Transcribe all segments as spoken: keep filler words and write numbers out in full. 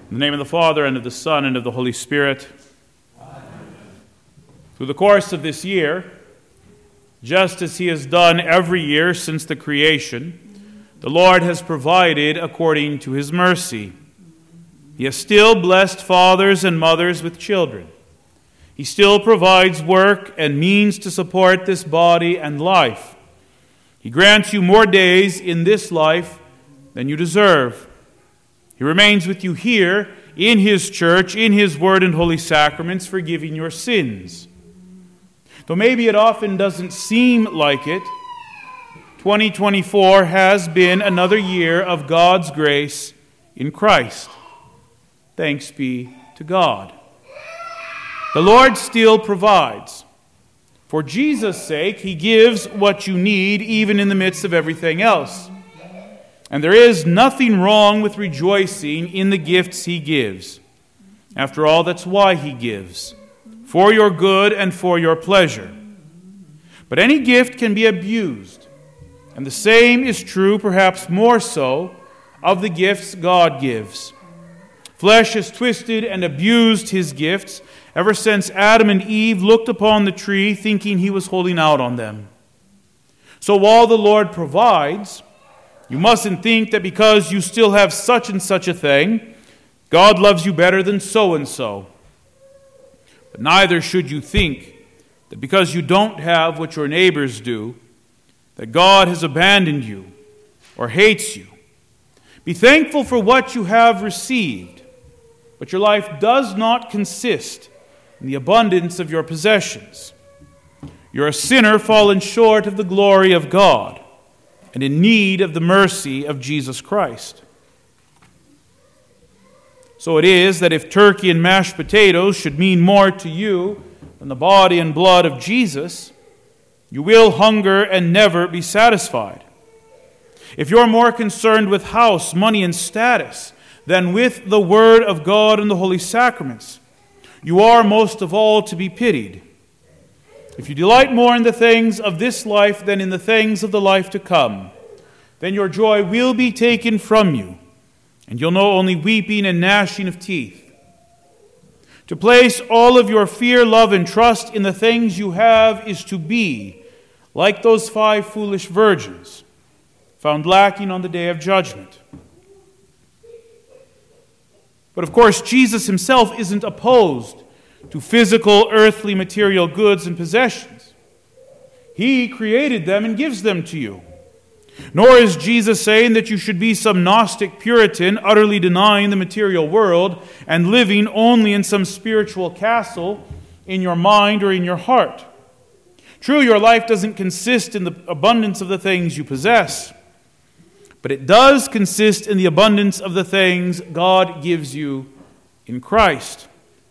In the name of the Father, and of the Son, and of the Holy Spirit. Amen. Through the course of this year, just as He has done every year since the creation, the Lord has provided according to His mercy. He has still blessed fathers and mothers with children. He still provides work and means to support this body and life. He grants you more days in this life than you deserve. He remains with you here in His church, in His word and holy sacraments, forgiving your sins. Though maybe it often doesn't seem like it, twenty twenty-four has been another year of God's grace in Christ. Thanks be to God. The Lord still provides. For Jesus' sake, He gives what you need even in the midst of everything else. And there is nothing wrong with rejoicing in the gifts He gives. After all, that's why He gives, for your good and for your pleasure. But any gift can be abused, and the same is true, perhaps more so, of the gifts God gives. Flesh has twisted and abused His gifts ever since Adam and Eve looked upon the tree thinking He was holding out on them. So while the Lord provides, you mustn't think that because you still have such and such a thing, God loves you better than so-and-so. But neither should you think that because you don't have what your neighbors do, that God has abandoned you or hates you. Be thankful for what you have received, but your life does not consist in the abundance of your possessions. You're a sinner fallen short of the glory of God, and in need of the mercy of Jesus Christ. So it is that if turkey and mashed potatoes should mean more to you than the body and blood of Jesus, you will hunger and never be satisfied. If you're more concerned with house, money, and status than with the Word of God and the Holy Sacraments, you are most of all to be pitied. If you delight more in the things of this life than in the things of the life to come, then your joy will be taken from you, and you'll know only weeping and gnashing of teeth. To place all of your fear, love, and trust in the things you have is to be like those five foolish virgins found lacking on the day of judgment. But of course, Jesus Himself isn't opposed to physical, earthly, material goods and possessions. He created them and gives them to you. Nor is Jesus saying that you should be some Gnostic Puritan, utterly denying the material world and living only in some spiritual castle in your mind or in your heart. True, your life doesn't consist in the abundance of the things you possess, but it does consist in the abundance of the things God gives you in Christ.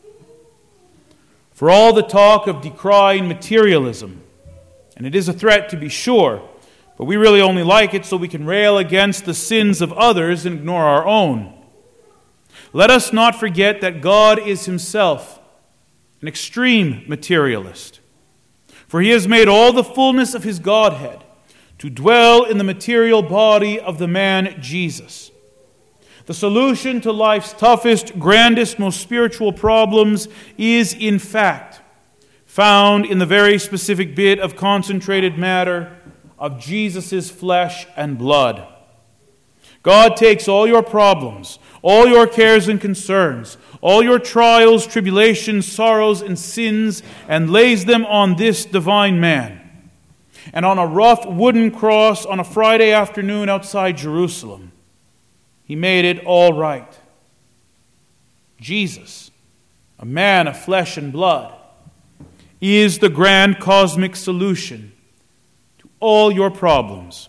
For all the talk of decrying materialism, and it is a threat to be sure, but we really only like it so we can rail against the sins of others and ignore our own. Let us not forget that God is Himself an extreme materialist. For He has made all the fullness of His Godhead to dwell in the material body of the man Jesus. The solution to life's toughest, grandest, most spiritual problems is, in fact, found in the very specific bit of concentrated matter of Jesus' flesh and blood. God takes all your problems, all your cares and concerns, all your trials, tribulations, sorrows, and sins, and lays them on this divine man. And on a rough wooden cross on a Friday afternoon outside Jerusalem, He made it all right. Jesus, a man of flesh and blood, is the grand cosmic solution to all your problems.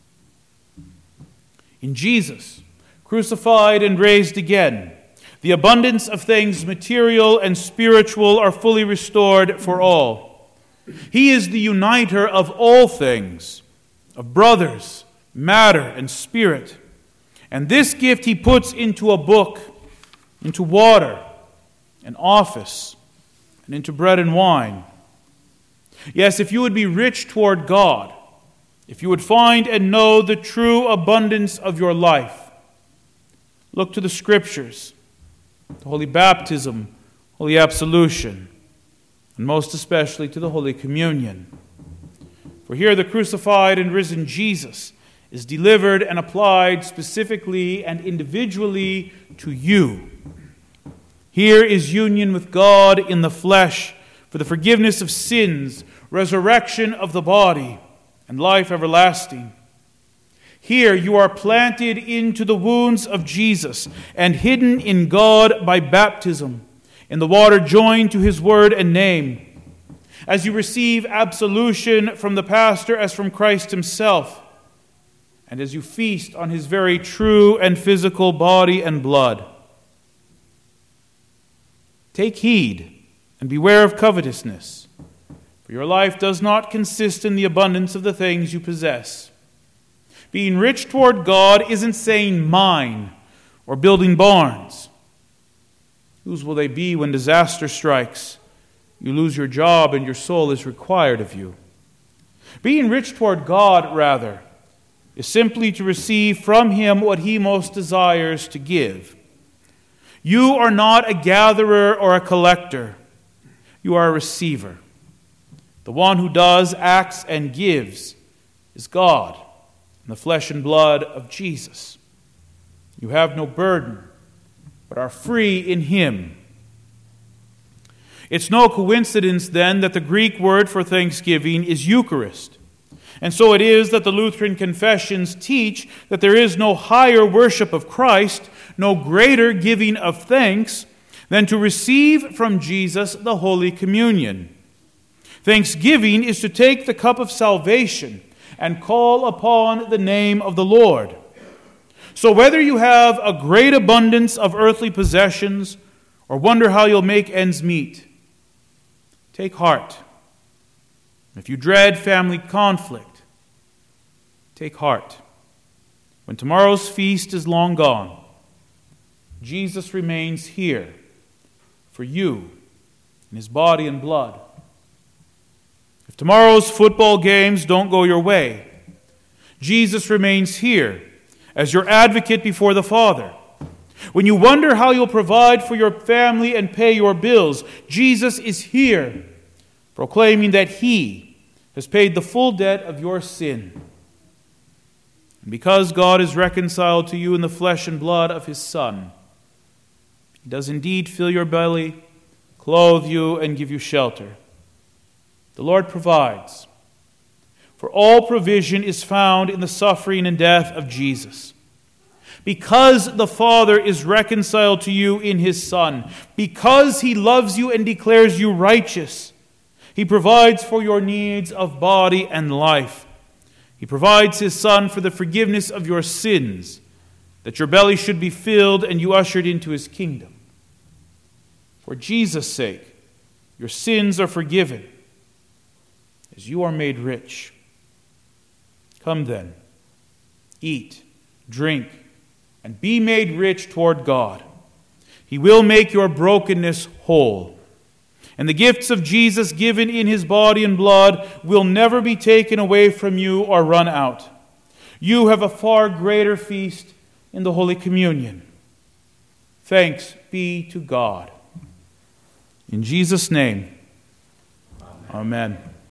In Jesus, crucified and raised again, the abundance of things material and spiritual are fully restored for all. He is the uniter of all things, of brothers, matter, and spirit. And this gift He puts into a book, into water, an office, and into bread and wine. Yes, if you would be rich toward God, if you would find and know the true abundance of your life, look to the Scriptures to Holy Baptism, Holy Absolution, and most especially to the Holy Communion. For here the crucified and risen Jesus is delivered and applied specifically and individually to you. Here is union with God in the flesh for the forgiveness of sins, resurrection of the body, and life everlasting. Here you are planted into the wounds of Jesus and hidden in God by baptism, in the water joined to his word and name. As you receive absolution from the pastor as from Christ himself, and as you feast on his very true and physical body and blood. Take heed and beware of covetousness, for your life does not consist in the abundance of the things you possess. Being rich toward God isn't saying mine or building barns. Whose will they be when disaster strikes? You lose your job and your soul is required of you. Being rich toward God, rather, is simply to receive from him what he most desires to give. You are not a gatherer or a collector. You are a receiver. The one who does, acts, and gives is God in the flesh and blood of Jesus. You have no burden, but are free in him. It's no coincidence, then, that the Greek word for thanksgiving is Eucharist. And so it is that the Lutheran confessions teach that there is no higher worship of Christ, no greater giving of thanks, than to receive from Jesus the Holy Communion. Thanksgiving is to take the cup of salvation and call upon the name of the Lord. So whether you have a great abundance of earthly possessions or wonder how you'll make ends meet, take heart. If you dread family conflict, take heart. When tomorrow's feast is long gone, Jesus remains here for you in his body and blood. If tomorrow's football games don't go your way, Jesus remains here as your advocate before the Father. When you wonder how you'll provide for your family and pay your bills, Jesus is here, proclaiming that he has paid the full debt of your sin. And because God is reconciled to you in the flesh and blood of his Son, he does indeed fill your belly, clothe you, and give you shelter. The Lord provides, for all provision is found in the suffering and death of Jesus. Because the Father is reconciled to you in his Son, because he loves you and declares you righteous, he provides for your needs of body and life. He provides his Son for the forgiveness of your sins, that your belly should be filled and you ushered into his kingdom. For Jesus' sake, your sins are forgiven, as you are made rich. Come then, eat, drink, and be made rich toward God. He will make your brokenness whole. And the gifts of Jesus given in his body and blood will never be taken away from you or run out. You have a far greater feast in the Holy Communion. Thanks be to God. In Jesus' name, amen. Amen.